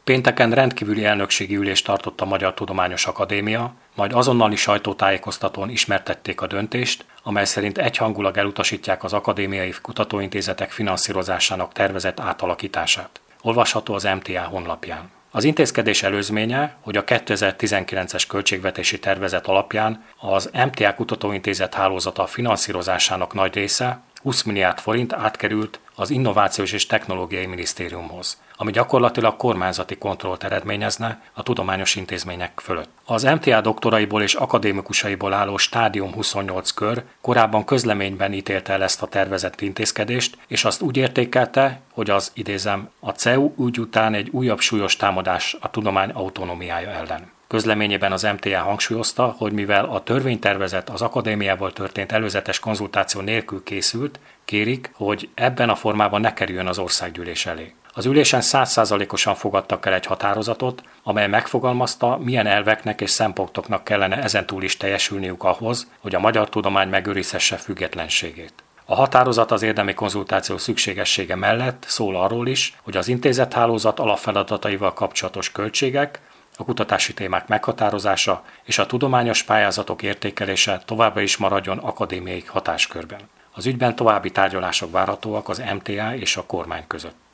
Pénteken rendkívüli elnökségi ülést tartott a Magyar Tudományos Akadémia, majd azonnali sajtótájékoztatón ismertették a döntést, amely szerint egyhangulag elutasítják az akadémiai kutatóintézetek finanszírozásának tervezett átalakítását. Olvasható az MTA honlapján. Az intézkedés előzménye, hogy a 2019-es költségvetési tervezet alapján az MTA Kutatóintézet hálózata finanszírozásának nagy része, 20 milliárd forint átkerült az Innovációs és Technológiai Minisztériumhoz, ami gyakorlatilag kormányzati kontrollt eredményezne a tudományos intézmények fölött. Az MTA doktoraiból és akadémikusaiból álló Stádium 28 kör korábban közleményben ítélte el ezt a tervezett intézkedést, és azt úgy értékelte, hogy az, idézem, a CEU ügy után egy újabb súlyos támadás a tudomány autonómiája ellen. Közleményében az MTA hangsúlyozta, hogy mivel a törvénytervezet az akadémiával történt előzetes konzultáció nélkül készült, kérik, hogy ebben a formában ne kerüljön az országgyűlés elé. Az ülésen 100%-osan fogadtak el egy határozatot, amely megfogalmazta, milyen elveknek és szempontoknak kellene ezentúl is teljesülniük ahhoz, hogy a magyar tudomány megőrizhesse függetlenségét. A határozat az érdemi konzultáció szükségessége mellett szól arról is, hogy az intézethálózat alapfeladataival kapcsolatos költségek, a kutatási témák meghatározása és a tudományos pályázatok értékelése továbbra is maradjon akadémiai hatáskörben. Az ügyben további tárgyalások várhatóak az MTA és a kormány között.